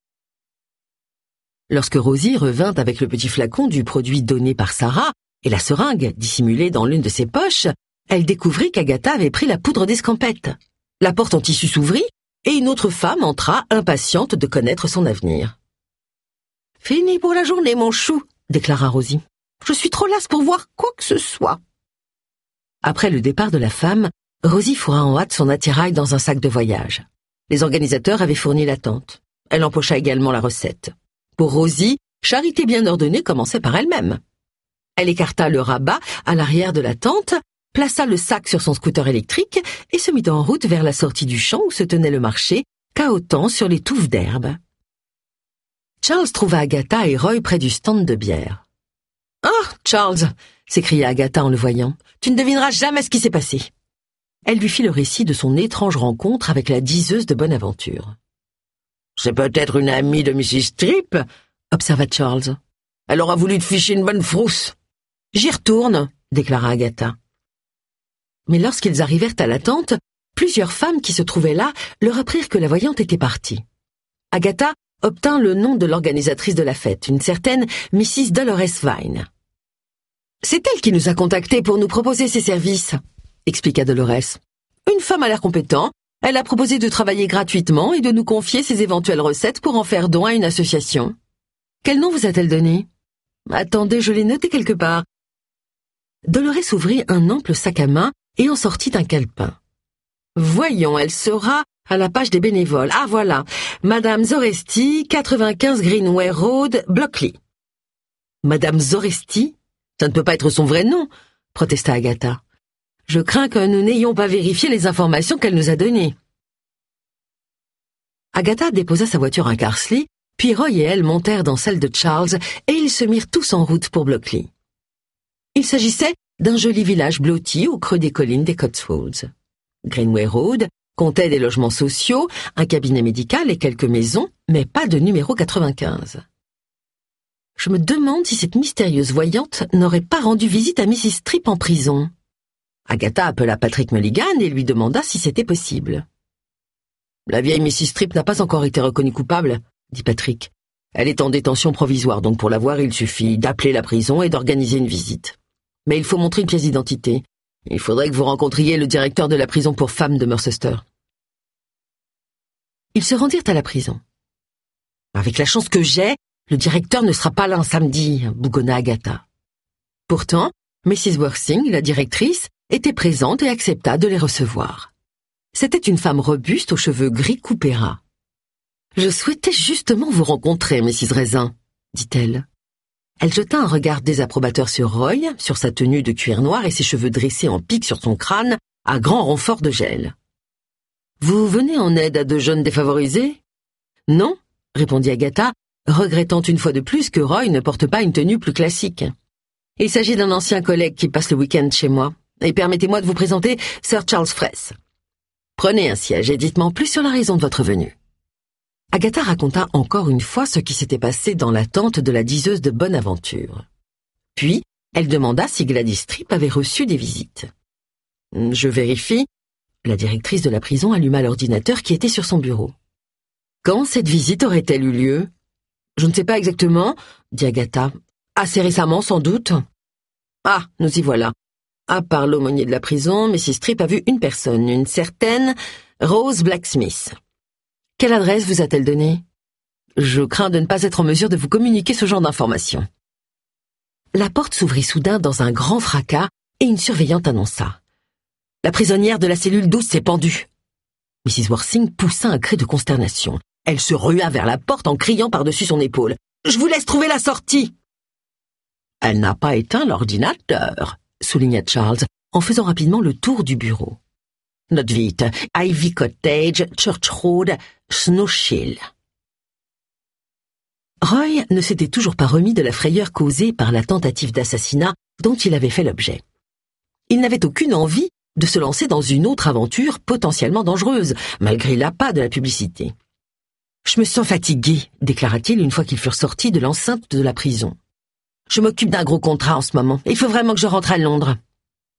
Lorsque Rosie revint avec le petit flacon du produit donné par Sarah et la seringue dissimulée dans l'une de ses poches, elle découvrit qu'Agatha avait pris la poudre d'escampette. La porte en tissu s'ouvrit et une autre femme entra, impatiente de connaître son avenir. « Fini pour la journée, mon chou !» déclara Rosie. « Je suis trop lasse pour voir quoi que ce soit. » Après le départ de la femme, Rosie fourra en hâte son attirail dans un sac de voyage. Les organisateurs avaient fourni la tente. Elle empocha également la recette. Pour Rosie, charité bien ordonnée commençait par elle-même. Elle écarta le rabat à l'arrière de la tente, plaça le sac sur son scooter électrique et se mit en route vers la sortie du champ où se tenait le marché, cahotant sur les touffes d'herbe. Charles trouva Agatha et Roy près du stand de bière. « Oh, Charles !» s'écria Agatha en le voyant. « Tu ne devineras jamais ce qui s'est passé. » Elle lui fit le récit de son étrange rencontre avec la diseuse de Bonaventure. « C'est peut-être une amie de Mrs. Tripp, » observa Charles. « Elle aura voulu te ficher une bonne frousse. »« J'y retourne, » déclara Agatha. Mais lorsqu'ils arrivèrent à la tente, plusieurs femmes qui se trouvaient là leur apprirent que la voyante était partie. Agatha obtint le nom de l'organisatrice de la fête, une certaine Mrs. Dolores Vine. « C'est elle qui nous a contactés pour nous proposer ses services, » expliqua Dolores. « Une femme à l'air compétent, elle a proposé de travailler gratuitement et de nous confier ses éventuelles recettes pour en faire don à une association. Quel nom vous a-t-elle donné ? Attendez, je l'ai noté quelque part. » Dolores ouvrit un ample sac à main et en sortit un calepin. « Voyons, elle sera à la page des bénévoles. Ah voilà, Madame Zoresti, 95 Greenway Road, Blockley. »« Madame Zoresti ? Ça ne peut pas être son vrai nom, » protesta Agatha. « Je crains que nous n'ayons pas vérifié les informations qu'elle nous a données. » Agatha déposa sa voiture à Carsley, puis Roy et elle montèrent dans celle de Charles et ils se mirent tous en route pour Blockley. Il s'agissait d'un joli village blotti au creux des collines des Cotswolds. Greenway Road comptait des logements sociaux, un cabinet médical et quelques maisons, mais pas de numéro 95. Je me demande si cette mystérieuse voyante n'aurait pas rendu visite à Mrs. Tripp en prison. Agatha appela Patrick Mulligan et lui demanda si c'était possible. « La vieille Mrs. Tripp n'a pas encore été reconnue coupable, » dit Patrick. « Elle est en détention provisoire, donc pour la voir, il suffit d'appeler la prison et d'organiser une visite. Mais il faut montrer une pièce d'identité. Il faudrait que vous rencontriez le directeur de la prison pour femmes de Mercester. Ils se rendirent à la prison. Avec la chance que j'ai, le directeur ne sera pas là un samedi, bougonna Agatha. Pourtant, Mrs. Worthing, la directrice, était présente et accepta de les recevoir. C'était une femme robuste aux cheveux gris coupés ras. « Je souhaitais justement vous rencontrer, Mrs. Raisin, » dit-elle. Elle jeta un regard désapprobateur sur Roy, sur sa tenue de cuir noir et ses cheveux dressés en pique sur son crâne, à grand renfort de gel. « Vous venez en aide à de jeunes défavorisés ?»« Non, » répondit Agatha, regrettant une fois de plus que Roy ne porte pas une tenue plus classique. « Il s'agit d'un ancien collègue qui passe le week-end chez moi. Et permettez-moi de vous présenter Sir Charles Fraisse. Prenez un siège et dites-moi plus sur la raison de votre venue. » Agatha raconta encore une fois ce qui s'était passé dans la tente de la diseuse de Bonaventure. Puis, elle demanda si Gladys Tripp avait reçu des visites. « Je vérifie. » La directrice de la prison alluma l'ordinateur qui était sur son bureau. « Quand cette visite aurait-elle eu lieu ?»« Je ne sais pas exactement, » dit Agatha. « Assez récemment, sans doute. »« Ah, nous y voilà. À part l'aumônier de la prison, Mrs. Tripp a vu une personne, une certaine Rose Blacksmith. Quelle adresse vous a-t-elle donnée ? Je crains de ne pas être en mesure de vous communiquer ce genre d'informations. » La porte s'ouvrit soudain dans un grand fracas et une surveillante annonça. « La prisonnière de la cellule 12 s'est pendue. » Mrs. Worthing poussa un cri de consternation. Elle se rua vers la porte en criant par-dessus son épaule. « Je vous laisse trouver la sortie !»« Elle n'a pas éteint l'ordinateur », souligna Charles, en faisant rapidement le tour du bureau. « Note vite, Ivy Cottage, Church Road, Snowshill. » Roy ne s'était toujours pas remis de la frayeur causée par la tentative d'assassinat dont il avait fait l'objet. Il n'avait aucune envie de se lancer dans une autre aventure potentiellement dangereuse, malgré l'appât de la publicité. « Je me sens fatigué, » déclara-t-il une fois qu'ils furent sortis de l'enceinte de la prison. « Je m'occupe d'un gros contrat en ce moment. Il faut vraiment que je rentre à Londres. »« D'accord, »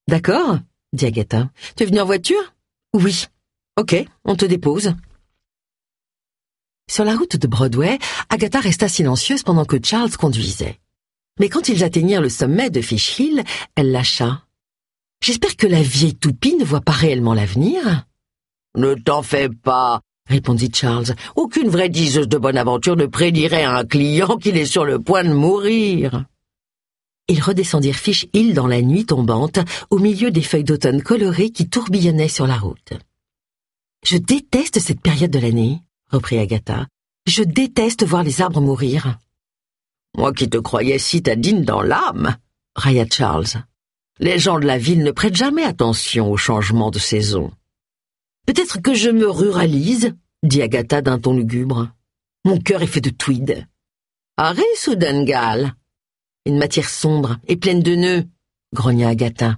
dit Agatha. « Tu es venu en voiture ? » ?»« Oui. »« Ok, on te dépose. » Sur la route de Broadway, Agatha resta silencieuse pendant que Charles conduisait. Mais quand ils atteignirent le sommet de Fish Hill, elle lâcha. « J'espère que la vieille toupie ne voit pas réellement l'avenir. »« Ne t'en fais pas, » répondit Charles. « Aucune vraie diseuse de Bonaventure ne prédirait à un client qu'il est sur le point de mourir. » Ils redescendirent Fish Hill dans la nuit tombante, au milieu des feuilles d'automne colorées qui tourbillonnaient sur la route. « Je déteste cette période de l'année, » reprit Agatha. « Je déteste voir les arbres mourir. »« Moi qui te croyais citadine dans l'âme, » railla Charles. « Les gens de la ville ne prêtent jamais attention aux changements de saison. »« Peut-être que je me ruralise, » dit Agatha d'un ton lugubre. « Mon cœur est fait de tweed. »« Harry ou Dungal ? » Une matière sombre et pleine de nœuds, grogna Agatha.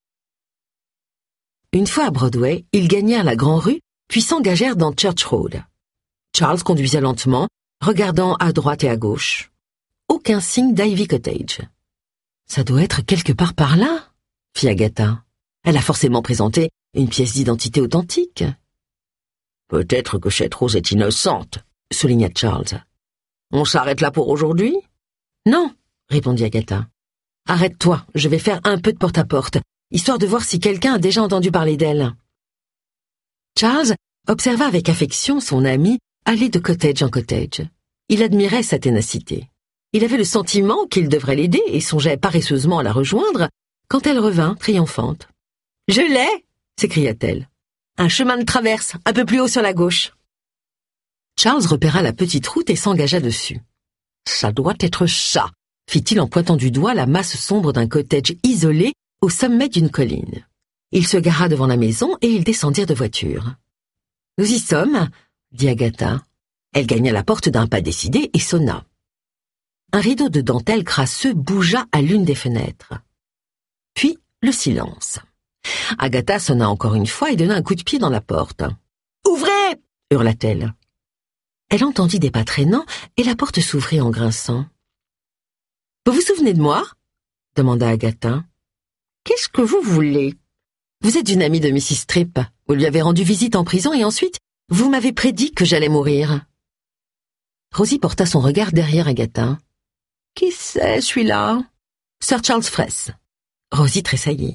Une fois à Broadway, ils gagnèrent la grande rue, puis s'engagèrent dans Church Road. Charles conduisait lentement, regardant à droite et à gauche. Aucun signe d'Ivy Cottage. « Ça doit être quelque part par là, » fit Agatha. « Elle a forcément présenté une pièce d'identité authentique. »« Peut-être que cette Rose est innocente, » souligna Charles. « On s'arrête là pour aujourd'hui ? » « Non, » répondit Agatha. « Arrête-toi, je vais faire un peu de porte-à-porte, histoire de voir si quelqu'un a déjà entendu parler d'elle. » Charles observa avec affection son ami aller de cottage en cottage. Il admirait sa ténacité. Il avait le sentiment qu'il devrait l'aider et songeait paresseusement à la rejoindre quand elle revint triomphante. « Je l'ai !» s'écria-t-elle. « Un chemin de traverse, un peu plus haut sur la gauche. » Charles repéra la petite route et s'engagea dessus. « Ça doit être ça !» fit-il en pointant du doigt la masse sombre d'un cottage isolé au sommet d'une colline. Il se gara devant la maison et ils descendirent de voiture. « Nous y sommes, » dit Agatha. Elle gagna la porte d'un pas décidé et sonna. Un rideau de dentelle crasseux bougea à l'une des fenêtres. Puis le silence. Agatha sonna encore une fois et donna un coup de pied dans la porte. « Ouvrez !» hurla-t-elle. Elle entendit des pas traînants et la porte s'ouvrit en grinçant. « Vous vous souvenez de moi ?» demanda Agatha. « Qu'est-ce que vous voulez ? Vous êtes une amie de Mrs. Tripp. Vous lui avez rendu visite en prison et ensuite, vous m'avez prédit que j'allais mourir. » Rosie porta son regard derrière Agatha. « Qui c'est, celui-là ?»« Sir Charles Fraisse. » Rosie tressaillit.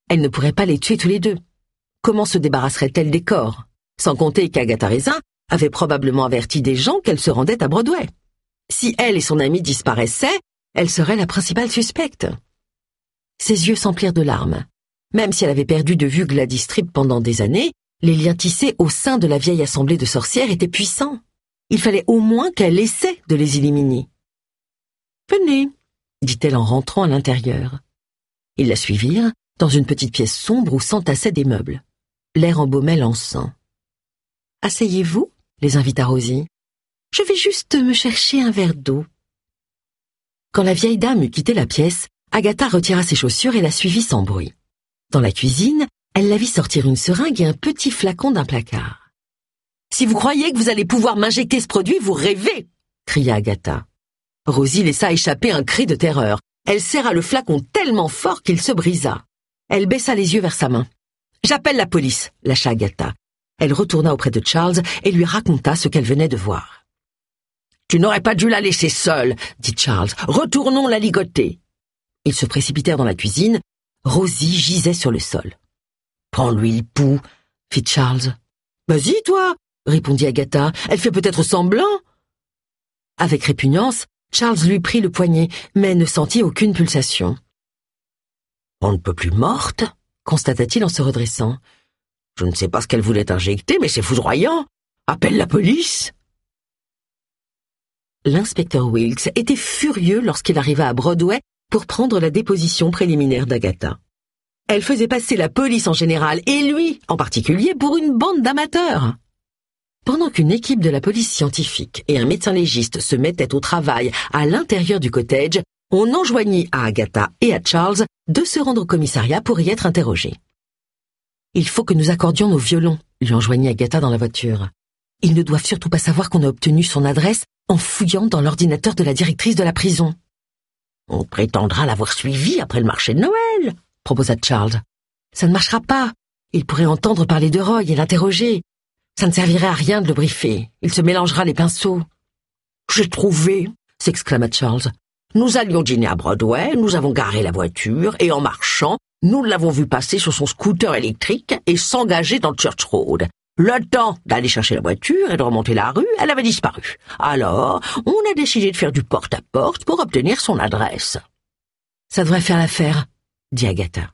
Elle ne pourrait pas les tuer tous les deux. Comment se débarrasserait-elle des corps? Sans compter qu'Agatha Raisin avait probablement averti des gens qu'elle se rendait à Broadway. Si elle et son amie disparaissaient, elle serait la principale suspecte. Ses yeux s'emplirent de larmes. Même si elle avait perdu de vue Gladys Tripp pendant des années, les liens tissés au sein de la vieille assemblée de sorcières étaient puissants. Il fallait au moins qu'elle essaie de les éliminer. « Venez », dit-elle en rentrant à l'intérieur. Ils la suivirent dans une petite pièce sombre où s'entassaient des meubles. L'air embaumait l'encens. « Asseyez-vous », les invita Rosie. « Je vais juste me chercher un verre d'eau. » Quand la vieille dame eut quitté la pièce, Agatha retira ses chaussures et la suivit sans bruit. Dans la cuisine, elle la vit sortir une seringue et un petit flacon d'un placard. « Si vous croyez que vous allez pouvoir m'injecter ce produit, vous rêvez !» cria Agatha. Rosie laissa échapper un cri de terreur. Elle serra le flacon tellement fort qu'il se brisa. Elle baissa les yeux vers sa main. « J'appelle la police !» lâcha Agatha. Elle retourna auprès de Charles et lui raconta ce qu'elle venait de voir. « Tu n'aurais pas dû la laisser seule, » dit Charles. « Retournons la ligoter. » Ils se précipitèrent dans la cuisine. Rosie gisait sur le sol. « Prends-lui le pouls, » fit Charles. « Vas-y, toi !» répondit Agatha. « Elle fait peut-être semblant. » Avec répugnance, Charles lui prit le poignet, mais ne sentit aucune pulsation. « On ne peut plus morte, » constata-t-il en se redressant. « Je ne sais pas ce qu'elle voulait injecter, mais c'est foudroyant. Appelle la police !» L'inspecteur Wilkes était furieux lorsqu'il arriva à Broadway pour prendre la déposition préliminaire d'Agatha. Elle faisait passer la police en général, et lui, en particulier, pour une bande d'amateurs. Pendant qu'une équipe de la police scientifique et un médecin légiste se mettaient au travail à l'intérieur du cottage, on enjoignit à Agatha et à Charles de se rendre au commissariat pour y être interrogés. « Il faut que nous accordions nos violons », lui enjoignit Agatha dans la voiture. « Ils ne doivent surtout pas savoir qu'on a obtenu son adresse en fouillant dans l'ordinateur de la directrice de la prison. »« On prétendra l'avoir suivie après le marché de Noël », proposa Charles. « Ça ne marchera pas. Il pourrait entendre parler de Roy et l'interroger. Ça ne servirait à rien de le briefer. Il se mélangera les pinceaux. »« J'ai trouvé !» s'exclama Charles. « Nous allions dîner à Broadway, nous avons garé la voiture, et en marchant, nous l'avons vu passer sur son scooter électrique et s'engager dans Church Road. Le temps d'aller chercher la voiture et de remonter la rue, elle avait disparu. Alors, on a décidé de faire du porte-à-porte pour obtenir son adresse. »« Ça devrait faire l'affaire, » dit Agatha.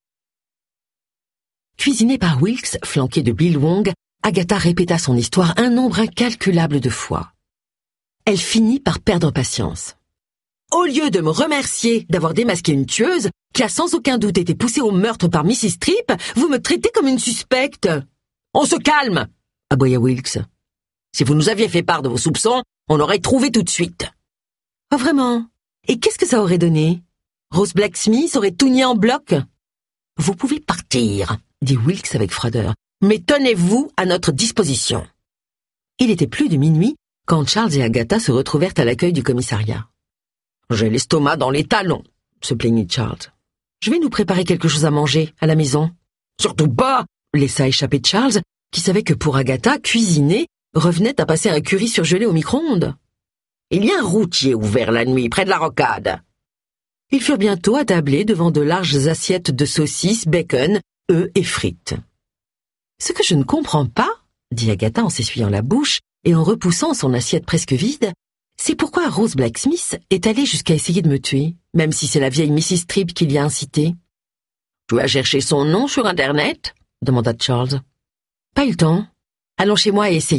Cuisinée par Wilkes, flanquée de Bill Wong, Agatha répéta son histoire un nombre incalculable de fois. Elle finit par perdre patience. « Au lieu de me remercier d'avoir démasqué une tueuse, qui a sans aucun doute été poussée au meurtre par Mrs. Tripp, vous me traitez comme une suspecte. »« On se calme !» aboya Wilkes. « Si vous nous aviez fait part de vos soupçons, on aurait trouvé tout de suite. »« Oh vraiment? Et qu'est-ce que ça aurait donné? Rose Blacksmith aurait tout nié en bloc ?»« Vous pouvez partir, » dit Wilkes avec froideur. « Mais tenez-vous à notre disposition. » Il était plus de minuit quand Charles et Agatha se retrouvèrent à l'accueil du commissariat. « J'ai l'estomac dans les talons, » se plaignit Charles. « Je vais nous préparer quelque chose à manger, à la maison. »« Surtout pas !» laissa échapper Charles, qui savait que pour Agatha, cuisiner revenait à passer un curry surgelé au micro-ondes. « Il y a un routier ouvert la nuit, près de la rocade. » Ils furent bientôt attablés devant de larges assiettes de saucisses, bacon, œufs et frites. « Ce que je ne comprends pas, » dit Agatha en s'essuyant la bouche et en repoussant son assiette presque vide, « c'est pourquoi Rose Blacksmith est allée jusqu'à essayer de me tuer, même si c'est la vieille Mrs. Tripp qui l'y a incité. »« Tu as cherché son nom sur Internet ?» demanda Charles. « Pas eu le temps. Allons chez moi et essayons. »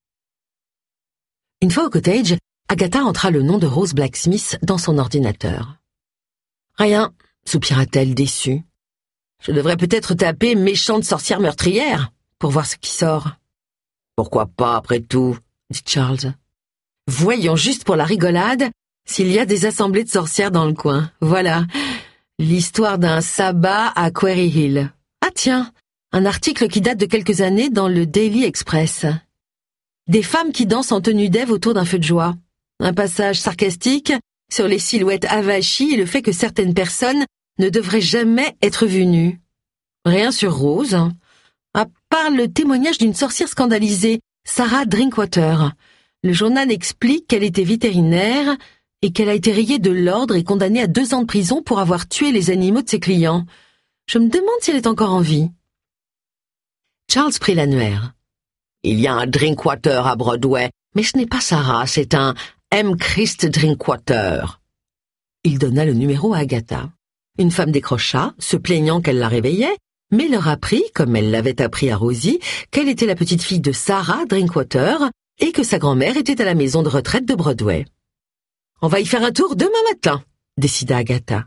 Une fois au cottage, Agatha entra le nom de Rose Blacksmith dans son ordinateur. « Rien, » soupira-t-elle déçue. « Je devrais peut-être taper méchante sorcière meurtrière pour voir ce qui sort. »« Pourquoi pas, après tout ?» dit Charles. « Voyons juste pour la rigolade s'il y a des assemblées de sorcières dans le coin. Voilà, l'histoire d'un sabbat à Quarry Hill. Ah tiens, un article qui date de quelques années dans le Daily Express. Des femmes qui dansent en tenue d'Ève autour d'un feu de joie. Un passage sarcastique sur les silhouettes avachies et le fait que certaines personnes ne devraient jamais être vues nues. Rien sur Rose, à part le témoignage d'une sorcière scandalisée, Sarah Drinkwater. Le journal explique qu'elle était vétérinaire et qu'elle a été rayée de l'ordre et condamnée à 2 ans de prison pour avoir tué les animaux de ses clients. Je me demande si elle est encore en vie. Charles prit l'annuaire. Il y a un Drinkwater à Broadway, mais ce n'est pas Sarah, c'est un M. Christ Drinkwater. Il donna le numéro à Agatha. Une femme décrocha, se plaignant qu'elle la réveillait, mais leur apprit, comme elle l'avait appris à Rosie, qu'elle était la petite fille de Sarah Drinkwater et que sa grand-mère était à la maison de retraite de Broadway. « On va y faire un tour demain matin », décida Agatha.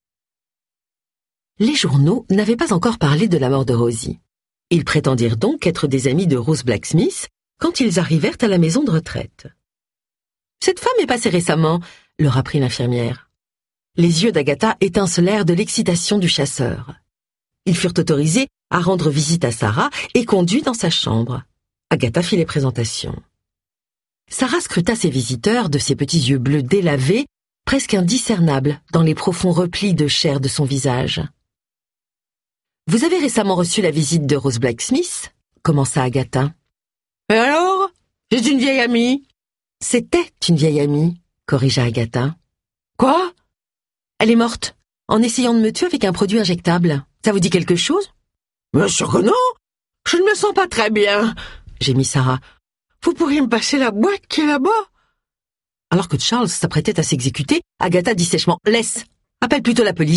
Les journaux n'avaient pas encore parlé de la mort de Rosie. Ils prétendirent donc être des amis de Rose Blacksmith quand ils arrivèrent à la maison de retraite. « Cette femme est passée récemment », leur apprit l'infirmière. Les yeux d'Agatha étincelèrent de l'excitation du chasseur. Ils furent autorisés à rendre visite à Sarah et conduits dans sa chambre. Agatha fit les présentations. Sarah scruta ses visiteurs de ses petits yeux bleus délavés, presque indiscernables dans les profonds replis de chair de son visage. « Vous avez récemment reçu la visite de Rose Blacksmith ?» commença Agatha. « Et alors ? C'est une vieille amie. »« C'était une vieille amie, » corrigea Agatha. « Quoi ? Elle est morte, en essayant de me tuer avec un produit injectable. Ça vous dit quelque chose ? » « Bien sûr que non. Je ne me sens pas très bien, » gémit Sarah. « Vous pourriez me passer la boîte qui est là-bas ?» Alors que Charles s'apprêtait à s'exécuter, Agatha dit sèchement « Laisse, appelle plutôt la police. »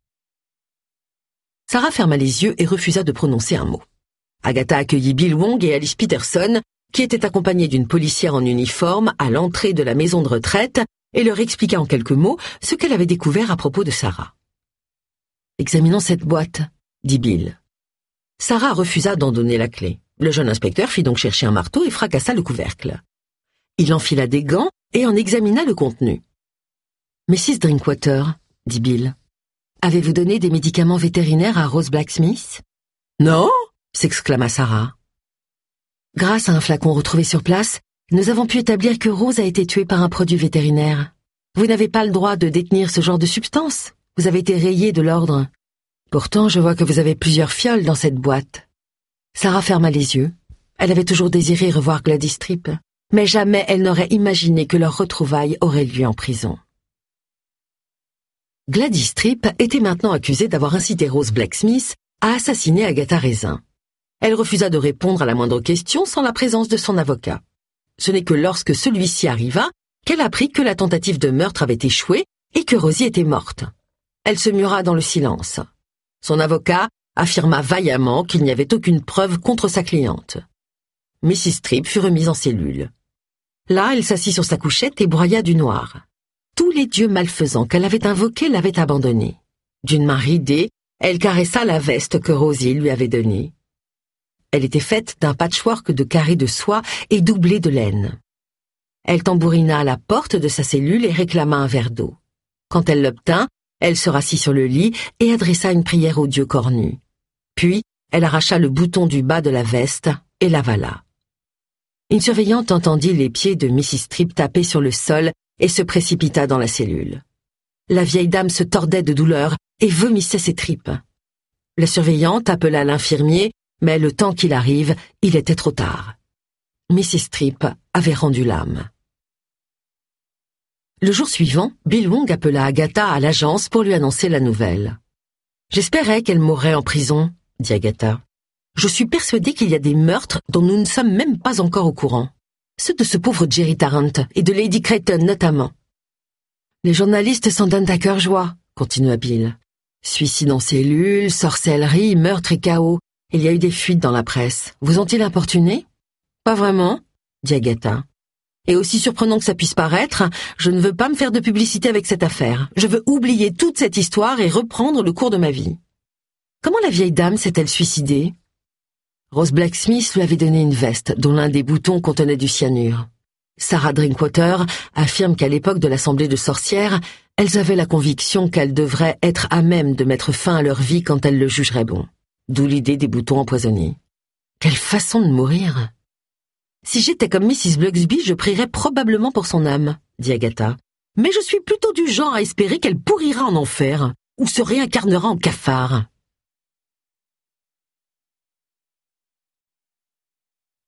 Sarah ferma les yeux et refusa de prononcer un mot. Agatha accueillit Bill Wong et Alice Peterson, qui étaient accompagnés d'une policière en uniforme à l'entrée de la maison de retraite, et leur expliqua en quelques mots ce qu'elle avait découvert à propos de Sarah. « Examinons cette boîte, » dit Bill. Sarah refusa d'en donner la clé. Le jeune inspecteur fit donc chercher un marteau et fracassa le couvercle. Il enfila des gants et en examina le contenu. « Mrs. Drinkwater, » dit Bill, « avez-vous donné des médicaments vétérinaires à Rose Blacksmith ?»« Non !» s'exclama Sarah. « Grâce à un flacon retrouvé sur place, nous avons pu établir que Rose a été tuée par un produit vétérinaire. Vous n'avez pas le droit de détenir ce genre de substance. Vous avez été rayé de l'ordre. Pourtant, je vois que vous avez plusieurs fioles dans cette boîte. » Sarah ferma les yeux. Elle avait toujours désiré revoir Gladys Tripp, mais jamais elle n'aurait imaginé que leur retrouvaille aurait lieu en prison. Gladys Tripp était maintenant accusée d'avoir incité Rose Blacksmith à assassiner Agatha Raisin. Elle refusa de répondre à la moindre question sans la présence de son avocat. Ce n'est que lorsque celui-ci arriva qu'elle apprit que la tentative de meurtre avait échoué et que Rosie était morte. Elle se mura dans le silence. Son avocat affirma vaillamment qu'il n'y avait aucune preuve contre sa cliente. Mrs. Tripp fut remise en cellule. Là, elle s'assit sur sa couchette et broya du noir. Tous les dieux malfaisants qu'elle avait invoqués l'avaient abandonnée. D'une main ridée, elle caressa la veste que Rosie lui avait donnée. Elle était faite d'un patchwork de carrés de soie et doublée de laine. Elle tambourina à la porte de sa cellule et réclama un verre d'eau. Quand elle l'obtint, elle se rassit sur le lit et adressa une prière au dieu cornu. Puis, elle arracha le bouton du bas de la veste et l'avala. Une surveillante entendit les pieds de Mrs. Tripp taper sur le sol et se précipita dans la cellule. La vieille dame se tordait de douleur et vomissait ses tripes. La surveillante appela l'infirmier, mais le temps qu'il arrive, il était trop tard. Mrs. Tripp avait rendu l'âme. Le jour suivant, Bill Wong appela Agatha à l'agence pour lui annoncer la nouvelle. « J'espérais qu'elle mourrait en prison, » dit Agatha. « Je suis persuadée qu'il y a des meurtres dont nous ne sommes même pas encore au courant. Ceux de ce pauvre Jerry Tarrant et de Lady Creighton notamment. » « Les journalistes s'en donnent à cœur joie, » continua Bill. « Suicide en cellule, sorcellerie, meurtre et chaos. Il y a eu des fuites dans la presse. Vous ont-ils importuné ? » ?»« Pas vraiment, » dit Agatha. « Et aussi surprenant que ça puisse paraître, je ne veux pas me faire de publicité avec cette affaire. Je veux oublier toute cette histoire et reprendre le cours de ma vie. » « Comment la vieille dame s'est-elle suicidée ? » Rose Blacksmith lui avait donné une veste dont l'un des boutons contenait du cyanure. Sarah Drinkwater affirme qu'à l'époque de l'assemblée de sorcières, elles avaient la conviction qu'elles devraient être à même de mettre fin à leur vie quand elles le jugeraient bon. D'où l'idée des boutons empoisonnés. Quelle façon de mourir ! Si j'étais comme Mrs. Blugsby, je prierais probablement pour son âme, dit Agatha. Mais je suis plutôt du genre à espérer qu'elle pourrira en enfer, ou se réincarnera en cafard.